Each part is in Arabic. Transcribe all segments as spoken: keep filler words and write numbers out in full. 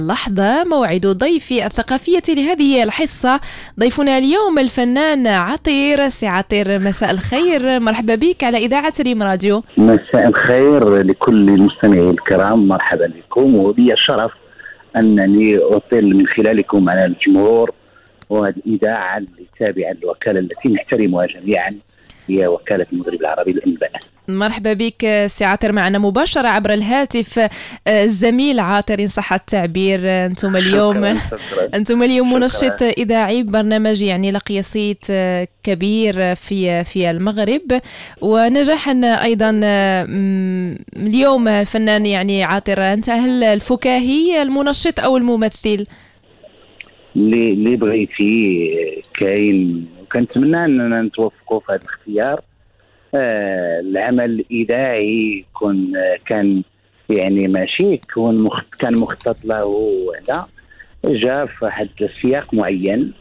لحظة موعد ضيفي الثقافية لهذه الحصة. ضيفنا اليوم الفنان عطير. سي عطير، مساء الخير، مرحبا بك على إذاعة ريم راديو. مساء الخير لكل المستمعين الكرام، مرحبا بكم، ولي الشرف أنني أطل من خلالكم على الجمهور وهذه الإذاعة التابعة للوكالة التي نحترمها جميعا، هي وكالة المغرب العربي للأنباء. مرحبا بك سي عاطر، معنا مباشرة عبر الهاتف الزميل عاطر إن صح التعبير. أنتم اليوم شكرا شكرا. أنتم اليوم شكرا. منشط إذاعي برنامج يعني لقي صيت كبير في في المغرب ونجاحا أيضا. اليوم فنان يعني عاطر، أنت هل الفكاهي المنشط أو الممثل؟ اللي اللي بغيتي كاين، وكنتمنى أننا نتوفقوا في هذا الاختيار. آه العمل الإذاعي يكون آه كان يعني ماشي يكون مخ... كان مخطط له، هذا جاء في واحد سياق معين،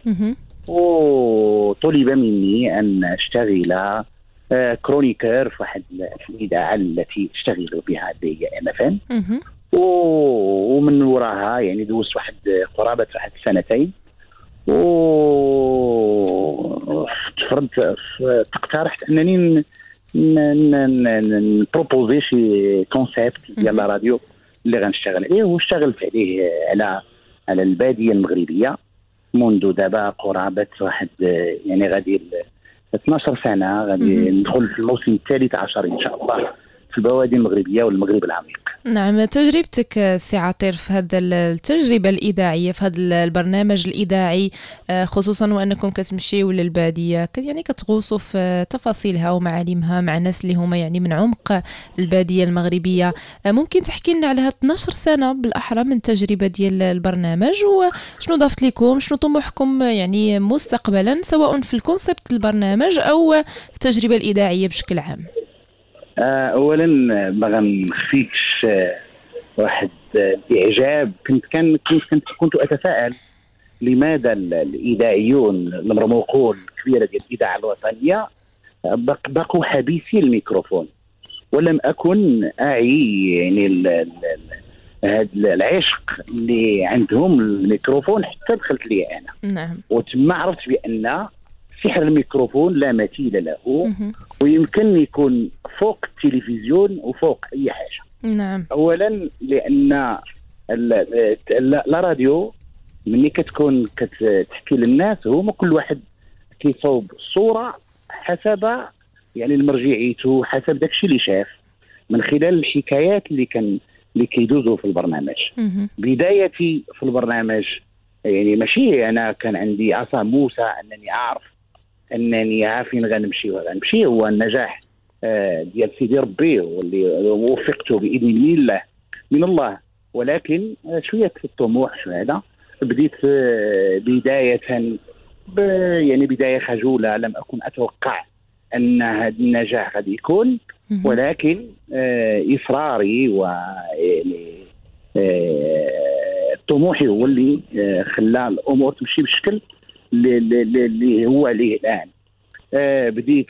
وطلب مني أن أشتغل آه كرونيكر في واحد الإذاعة التي أشتغل بها اللي هي إم إف إم، ومن وراها يعني دوزت واحد قرابة واحد سنتين، و تفرضت تقترحت انني نبروبوزي شي كونسيبت ديال لا راديو اللي غنشتغل عليه، واشتغلت عليه على على الباديه المغربيه منذ دابا قرابه واحد يعني غادي اثناش سنه، غادي ندخل في الموسم الثالث عشر ان شاء الله في البوادي المغربيه والمغرب العميق. نعم، تجربتك سي عطير في هذا التجربة الإذاعية، في هذا البرنامج الإذاعي، خصوصا وأنكم كتمشيوا للبادية، يعني كتغوصوا في تفاصيلها ومعالمها مع ناس اللي هما يعني من عمق البادية المغربية. ممكن تحكي لنا على اثناش سنة بالأحرى من تجربة ديال البرنامج، وشنو ضافت لكم، شنو طموحكم يعني مستقبلا، سواء في الكونسبت البرنامج أو في التجربة الإذاعية بشكل عام؟ اولا ما غنخفيكش واحد الاعجاب، كنت كان كنت كنت كنت اتساءل لماذا الاذاعيون المرموقون الكبيره ديال الاذاعه الوطنيه بقوا حبيسي الميكروفون، ولم اكن اعي يعني هذا العشق اللي عندهم الميكروفون حتى دخلت ليه انا. نعم. وتما عرفت بان سحر الميكروفون لا مثيل له، ويمكن يكون فوق التلفزيون وفوق أي حاجة. نعم. أولا لأن لا راديو مني كتكون كتحكي للناس، هما كل واحد كيصوب الصورة حسب يعني المرجعيته، حسب داكشي اللي شاف من خلال الحكايات اللي كان اللي كيدوزوا في البرنامج. بدايتي في البرنامج يعني ماشي أنا كان عندي عصا موسى أنني أعرف انني عارفين غنمشي وغنمشي، هو النجاح آه ديال سيدي ربي واللي وفقته باذن الله من الله، ولكن آه شويه الطموح شو هذا. بديت آه بدايه يعني بدايه خجوله، لم اكن اتوقع ان هذا النجاح غادي يكون، ولكن آه اصراري ويعني آه طموحي هو اللي آه خلى الامور تمشي بشكل اللي هو عليه الآن. آه بديت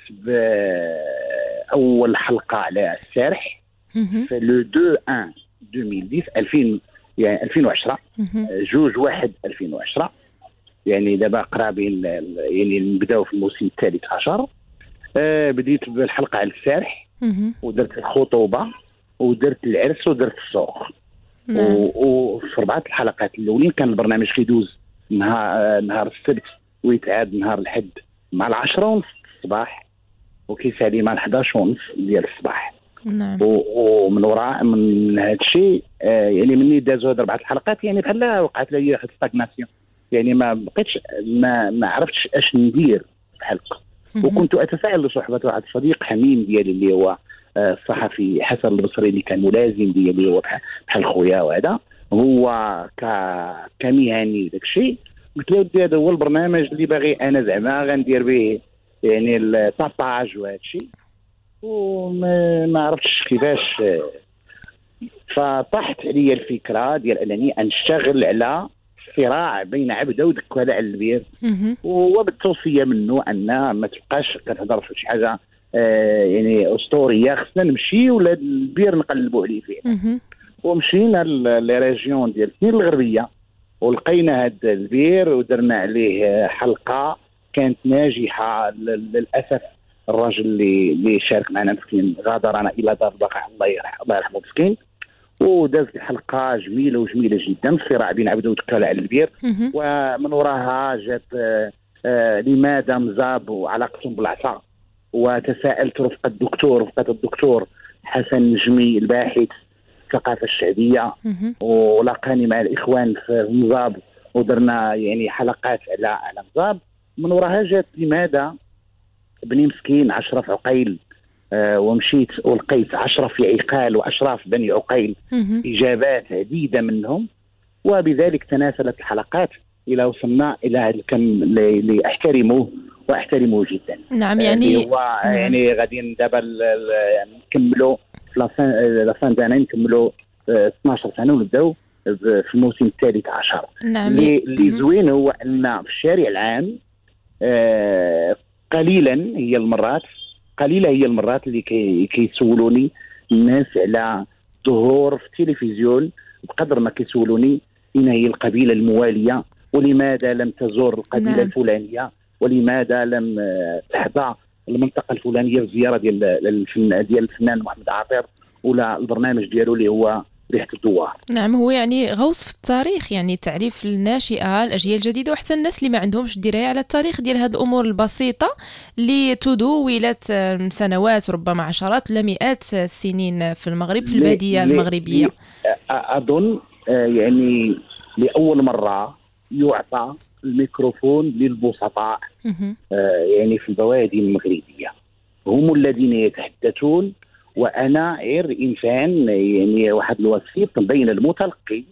بأول حلقة على السرح في لو دو واحد ألفين وعشرة، يعني ألفين وعشرة جوج واحد ألفين وعشرة، يعني دابا قرابين يعني نبداو في الموسم الثالث عشر. آه بديت بالحلقة على السرح، ودرت الخطوبة ودرت العرس ودرت السوق. وفي أربعة الحلقات الأولين كان البرنامج كيدوز نهار نهار السبت ويتعاد نهار الحد مع العشرة ونص الصباح، وكيسالي مع الحداش ونص ديال الصباح. نعم. ومن وراء من هذا الشيء آه يعني مني دازوا هاد أربعة الحلقات يعني بحال وقعت لي واحد ستاغناسيون، يعني ما بقيتش ما ما عرفتش اش ندير في الحلقة. وكنت اتساءل لصحبة واحد الصديق حميم ديالي اللي هو آه الصحفي حسن البصري اللي كان ملازم ديالي، هو بحال خويا، وهذا هو ك كمهني داك الشيء. قلت له هذا هو البرنامج اللي باغي انا زعما غندير به يعني الطاباج وهذا الشيء، وما ما عرفتش كيفاش. فطاحت عليا الفكره ديال انني انشتغل على صراع بين عبده ودكاله على البير، وبالتوصيه منه ان ما تبقاش كتهضر في شي حاجه آه يعني اسطوريه، خصنا نمشي ولا البير نقلبوا عليه فيه. ومشينا لي ريجيون ديال سنين الغربيه ولقينا هذا البير ودرنا عليه حلقه كانت ناجحه. للاسف الراجل اللي اللي شارك معنا مسكين غادرنا الى دار البقاء، الله يرحمه الله يرحمه مسكين، وداز حلقه جميله وجميله جدا، الصراع بين عبده وتكال على البير. ومن وراها جات آه آه لماذا مزاب وعلاقتهم بالعصا، وتساءلت رفقه الدكتور رفقه الدكتور حسن نجمي الباحث الثقافه الشعبيه، ولقاني مع الاخوان في مزاب ودرنا يعني حلقات على على مزاب. من وراها جات لماذا بني مسكين اشرف عقيل، آه ومشيت ولقيت اشرف في عقال واشراف بني عقيل اجابات عديده منهم، وبذلك تناسلت الحلقات الى وصلنا الى هذا الكم اللي احترمه واحترمه جدا. نعم يعني هو يعني غادي دابا نكملوا في لافان دانا نكملوا اثناش سنه ونبداو في الموسم الثالث عشر. نعم. اللي زوين هو ان في الشارع العام آه قليلا هي المرات قليله هي المرات اللي كي كيسولوني الناس على ظهور في التلفزيون بقدر ما كيسولوني اين هي القبيله المواليه، ولماذا لم تزور القبيله نعم. الفلانيه، ولماذا لم تحظى المنطقه الفلانيه بزياره ديال الفن ديال الفنان محمد عاطر ولا البرنامج ديالو اللي هو ريحه الدوار. نعم، هو يعني غوص في التاريخ، يعني تعريف الناشئه الاجيال الجديده وحتى الناس اللي ما عندهمش درايه على التاريخ ديال هذه الامور البسيطه اللي تدولت سنوات ربما عشرات لا مئات السنين في المغرب في الباديه المغربيه. اظن يعني لاول مره يعطى الميكروفون للبسطاء يعني في البوادي المغربيه، هم الذين يتحدثون، وانا غير انسان يعني واحد الوسيط بين المتلقي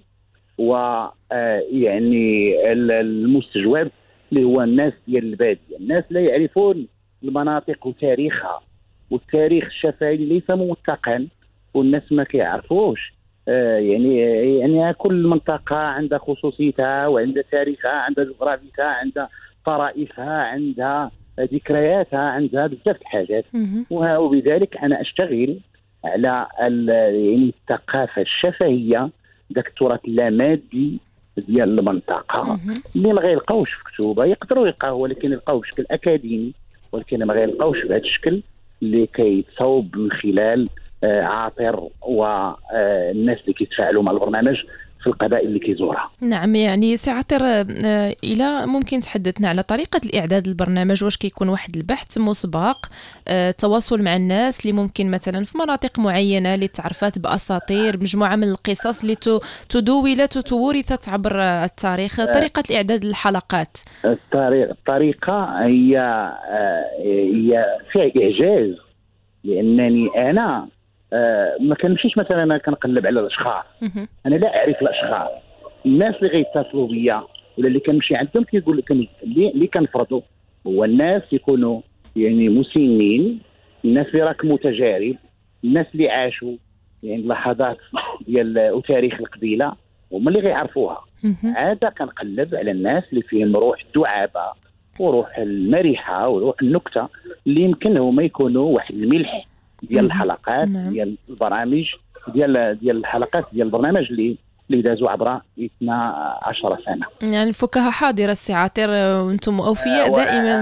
ويعني المستجوب اللي هو الناس ديال الباديه. الناس لا يعرفون المناطق وتاريخها، والتاريخ الشفهي ليس موثقا والناس ما كيعرفوش. يعني يعني كل منطقه عندها خصوصيتها وعندها تاريخها، عندها جغرافيتها، عندها طرائفها، عندها ذكرياتها، عندها بزاف الحاجات. وبذلك انا اشتغل على يعني الثقافه الشفهيه، ذاك التراث اللامادي ديال المنطقه اللي ما غيلقاوش في كتوبه، يقدروا يلقاوه ولكن يلقاوه بشكل اكاديمي، ولكن ما غيلقاوش بهذا الشكل اللي كيتصاوب من خلال آه عاطر والناس اللي كيتفاعلوا مع البرنامج في القبائل اللي كيزورها. نعم، يعني سي عاطر الى ممكن تحدثنا على طريقه الاعداد البرنامج، واش كيكون واحد البحث مسبق، التواصل مع الناس اللي ممكن مثلا في مناطق معينه اللي تعرفات باساطير، مجموعه من القصص اللي تدولت وتورثت عبر التاريخ، طريقه الاعداد الحلقات؟ الطريقه هي هي فيها اعجاز، لانني انا آه ما كنمشيش مثلا انا كنقلب على الاشخاص، انا لا اعرف الاشخاص. الناس اللي غيتصلوا بيا ولا اللي كنمشي عندهم كيقول لك اللي, اللي كنفرضوا هو الناس يكونوا يعني مسنين، الناس اللي راكموا تجارب، الناس اللي عاشوا يعني لحظات ديال وتاريخ القبيله هما اللي غيعرفوها. عاده كنقلب على الناس اللي فيهم روح الدعابه وروح المرحه وروح النكته، اللي يمكن هما يكونوا واحد الملح ديال الحلقات نعم. ديال البرامج ديال ديال الحلقات ديال البرنامج اللي اللي دازوا عبر اثنا عشر سنه. يعني الفكاهه حاضره السي عاطر وانتم اوفياء دائما.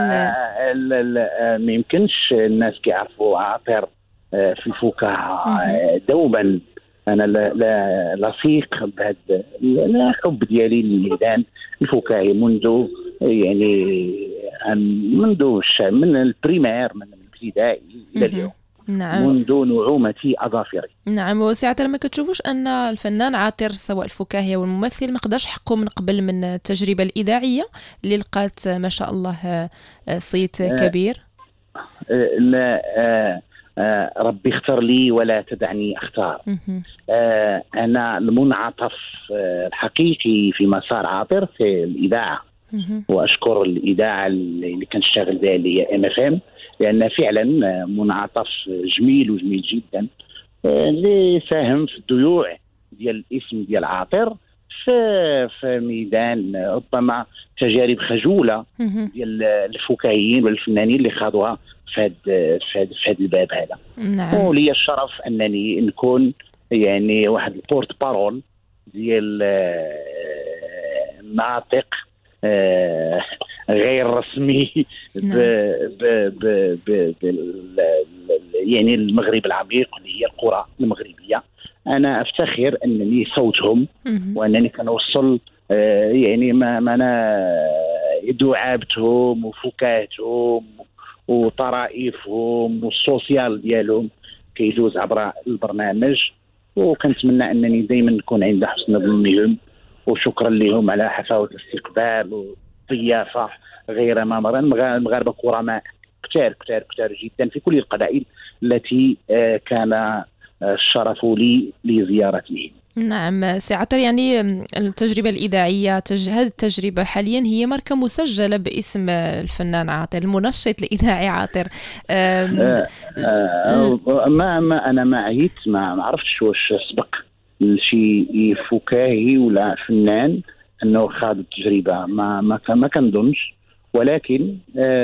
ما يمكنش الناس كيعرفوا عاطر في الفكاهه دوما. انا لا لصيق بهذا الحب ديالي للميدان الفكاهي منذ يعني منذ من البريمير من الابتدائي الى اليوم. نعم. منذ نعومة أظافري. نعم. وسي عاطر ما كتشوفوش أن الفنان عاطر سواء الفكاهي والممثل ما قدرش حقه من قبل من التجربة الإذاعية اللي لقات ما شاء الله صيت كبير؟ أه لا أه أه ربي اختار لي ولا تدعني أختار. أه أنا المنعطف الحقيقي في مسار عاطر في الإذاعة، وأشكر الإذاعة اللي كنشتغل بها اللي هي إم إف إم، لأن فعلا منعطف جميل وجميل جدا اللي ساهم في الضيوع ديال الاسم ديال عاطر في في ميدان ربما تجارب خجولة ديال الفكاهيين والفنانين اللي خاضوها في هذا في هذا الباب هذا. نعم. ولي الشرف أنني نكون يعني واحد البورت بارول ديال آه، ناطق آه، غير رسمي ب ب ب ب ب يعني المغرب العميق اللي هي القرى المغربيه. انا افتخر انني صوتهم وانني كنوصل آه، يعني ما ما انا دعابتهم وفكاهتهم وطرائفهم والسوسيال ديالهم كيدوز عبر البرنامج. وكنتمنى انني دائما نكون عند حسن ظنهم، وشكرا لهم على حفاوه الاستقبال والضيافه غير مامرا. المغاربه كرماء كثار كثار كثار جدا في كل القبائل التي كان الشرف لي لزيارتهم. نعم سي عاطر، يعني التجربة الإذاعية تج... هذه التجربة حاليا هي ماركة مسجلة باسم الفنان عاطر، المنشط الإذاعي عاطر. أم... آه آه ما ما أنا ما عيت ما ما عرفتش واش سبق لشي فكاهي ولا فنان أنه خاض التجربة، ما ما ما كنظنش، ولكن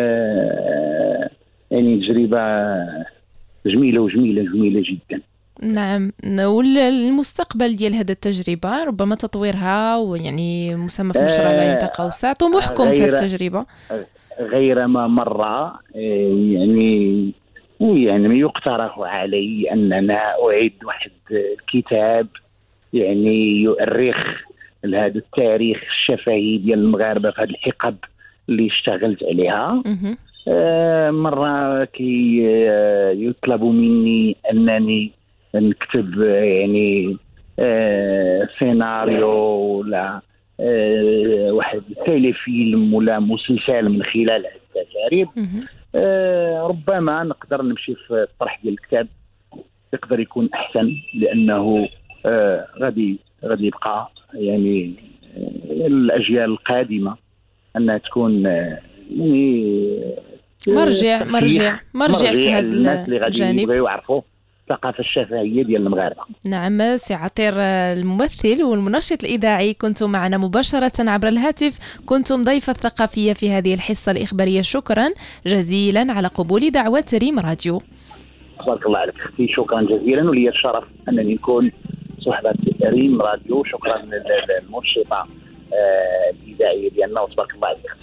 آه يعني تجربة جميلة وجميلة جميلة جدا. نعم، والمستقبل ديال هذه التجربة ربما تطويرها، ويعني مسمى في نشر على نطاق أوسع، طموحكم في التجربة غير ما مرة يعني يعني يقترح علي أننا أعيد واحد الكتاب يعني يؤرخ لهذا التاريخ الشفهي ديال المغاربة في هذه الحقب اللي اشتغلت عليها. آه مرة كي يطلب مني أنني نكتب يعني آه سيناريو ولا آه واحد تيليفيلم ولا مسلسل من خلال هذه التجارب. آه ربما نقدر نمشي في الطرح ديال الكتاب، يقدر يكون أحسن، لأنه آه غادي غادي يبقى يعني آه الأجيال القادمة أنها تكون آه يعني مرجع مرجع مرجع في هذا الناس اللي غادي يبغيو يعرفوا الثقافة الشفهية ديال المغاربة. نعم سي عاطر الممثل والمنشط الإذاعي، كنت معنا مباشرة عبر الهاتف، كنتم ضيفة الثقافية في هذه الحصة الإخبارية. شكرا جزيلا على قبول دعوة ريم راديو. بارك الله عليك اختي، شكرا جزيلا، ولي الشرف أنني نكون صحبة ريم راديو. شكرا للمنشطة الإذاعية ديالنا، وتبارك الله عليك.